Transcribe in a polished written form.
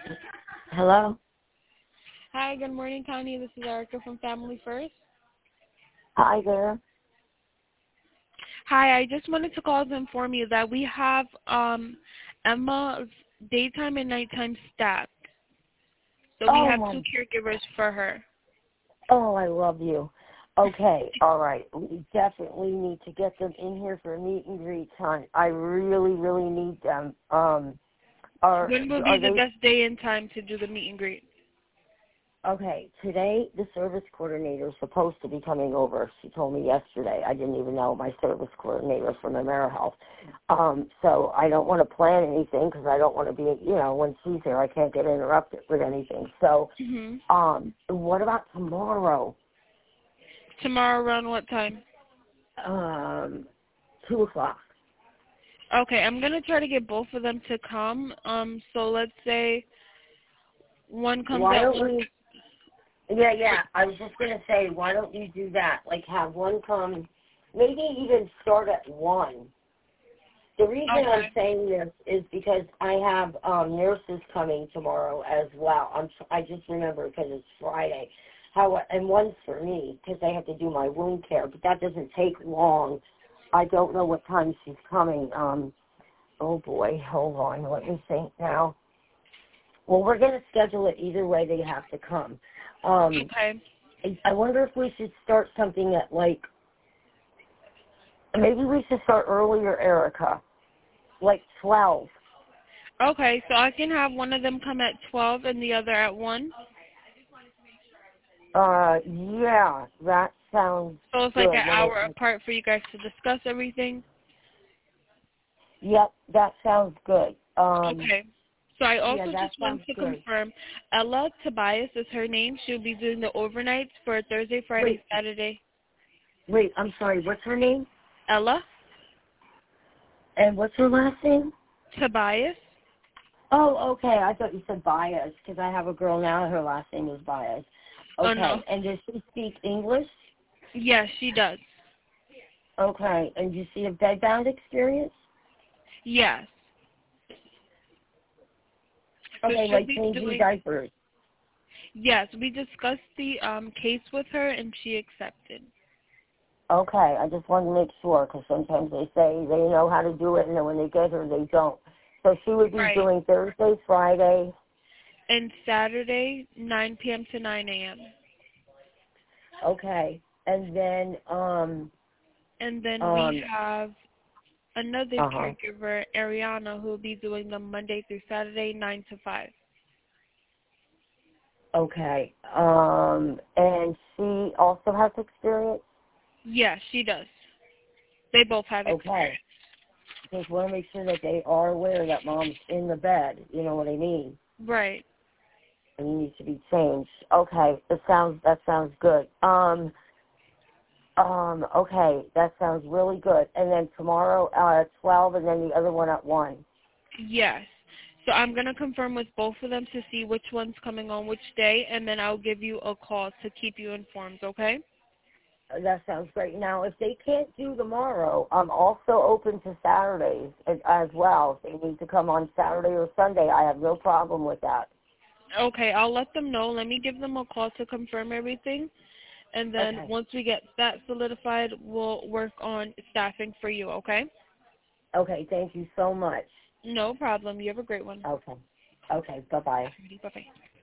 Hello? Hi, good morning, Connie. This is Erica from Family First. Hi there. Hi, I just wanted to call to inform you that we have Emma's daytime and nighttime stacked. So we Oh, have my. two caregivers for her. Oh, I love you. Okay, all right. We definitely need to get them in here for a meet and greet time. I really, really need them. Are When will be are the they best day and time to do the meet and greet? okay? Today, the service coordinator is supposed to be coming over. She told me yesterday. I didn't even know my service coordinator from AmeriHealth. So I don't want to plan anything because I don't want to be, when she's here, I can't get interrupted with anything. So, what about tomorrow? Tomorrow around what time? 2:00. Okay, I'm going to try to get both of them to come. So let's say one comes Why at don't 1. we? Yeah. I was just gonna say, why don't you do that? Like, have one come, maybe even start at 1. The reason I'm Okay. saying this is because I have nurses coming tomorrow as well. I just remember because it's Friday. And one's for me because I have to do my wound care, but that doesn't take long. I don't know what time she's coming. Oh boy, hold on, let me think now. Well, we're going to schedule it either way. They have to come. Okay. I wonder if we should start something at maybe we should start earlier, Erica, like 12. Okay, so I can have one of them come at 12 and the other at 1. Yeah, that sounds So it's like good. an hour apart for you guys to discuss everything? Yep, that sounds good. Okay. So I Yeah, also that just want sounds to good. confirm, Ella Tobias is her name. She'll be doing the overnights for Thursday, Friday, Saturday. Wait, I'm sorry, what's her name? Ella And what's her last name? Tobias? Oh, okay, I thought you said Baez, because I have a girl now, her last name is Baez. Oh, Okay, no. and does she speak English? Yes, she does. Okay, and do you see a bedbound experience? Yes. So Okay, she'll like be changing doing, diapers. yes, we discussed the case with her and she accepted. Okay, I just wanted to make sure, because sometimes they say they know how to do it, and then when they get her, they don't. So she would be Right. doing Thursday, Friday. And Saturday, 9 p.m. to 9 a.m. Okay, and then, And then we have another uh-huh. caregiver, Ariana, who will be doing them Monday through Saturday, 9 to 5. Okay, and she also has experience? Yes, she does. They both have Okay. experience. Just want to make sure that they are aware that mom's in the bed. You know what I mean? Right. And he needs to be changed. Okay, that sounds good. Okay, that sounds really good. And then tomorrow at 12, and then the other one at 1. Yes. So I'm going to confirm with both of them to see which one's coming on which day, and then I'll give you a call to keep you informed, okay? That sounds great. Now, if they can't do tomorrow, I'm also open to Saturdays as well. If they need to come on Saturday or Sunday, I have no problem with that. Okay, I'll let them know. Let me give them a call to confirm everything, and then Okay. once we get that solidified, we'll work on staffing for you, okay? Okay, thank you so much. No problem. You have a great one. Okay. Okay, bye-bye. Alrighty, bye-bye.